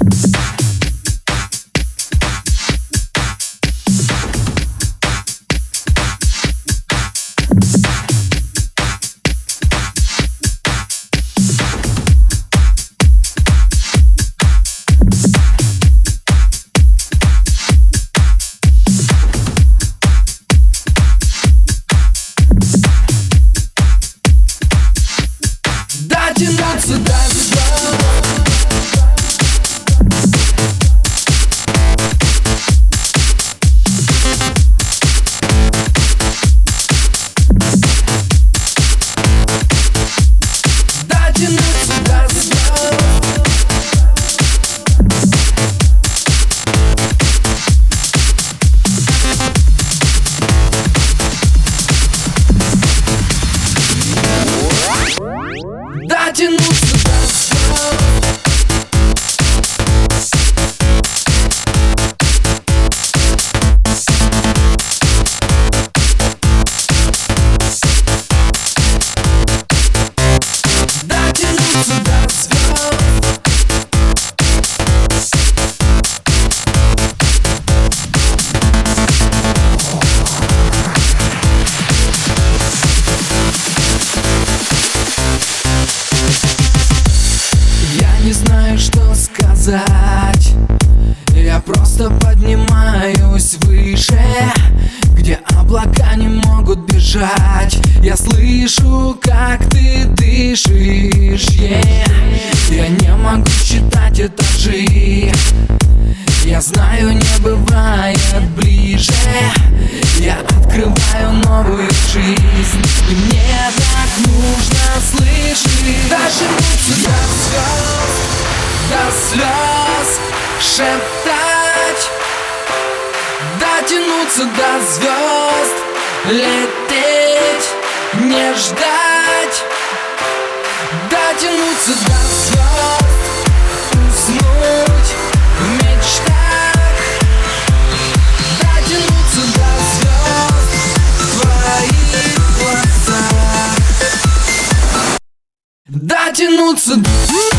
Дотянуться до звезд, дотянуться до звезд, дотянуться до не знаю, что сказать. Я просто поднимаюсь выше, где облака не могут бежать. Я слышу, как ты дышишь, Я не могу считать этажи. Я знаю, не бывает ближе. Я открываю новую жизнь, и мне так нужно слышать. Дотянуться до звезд, до слез шептать. Дотянуться до звезд, лететь, не ждать. Дотянуться до звезд, уснуть в мечтах. Дотянуться до звезд в твоих глазах. Дотянуться до...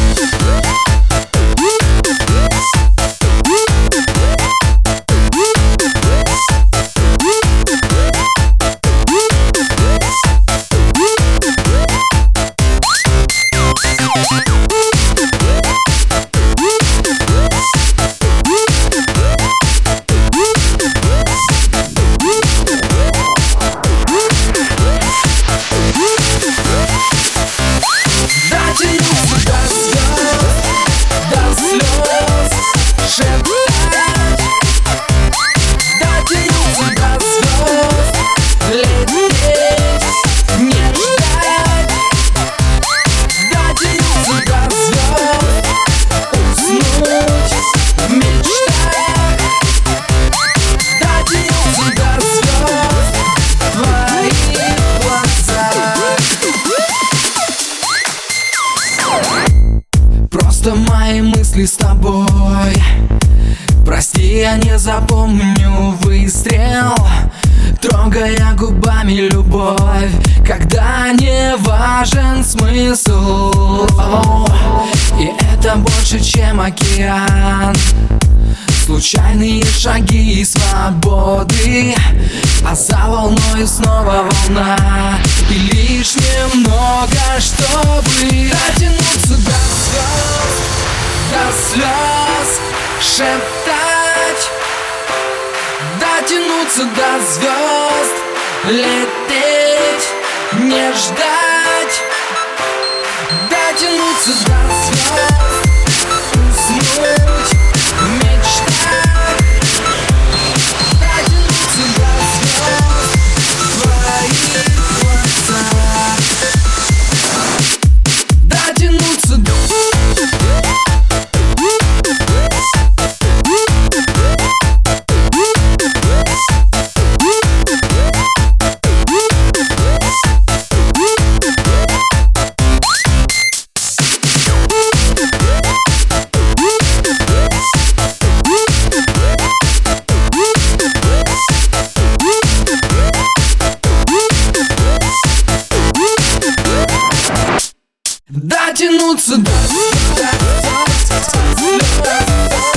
Просто мои мысли с тобой. Прости, я не запомню выстрел, трогая губами любовь, когда не важен смысл. И это больше, чем океан. Случайные шаги и свободы, а за волною снова волна. И лишь немного, чтобы дотянуться до звезд, до слез шептать. Дотянуться до звезд, лететь, не ждать. Дотянуться до звезд, уснуть в мечтах. Дотянуться до звезд в твоих глазах. Дотянуться до... до звезд.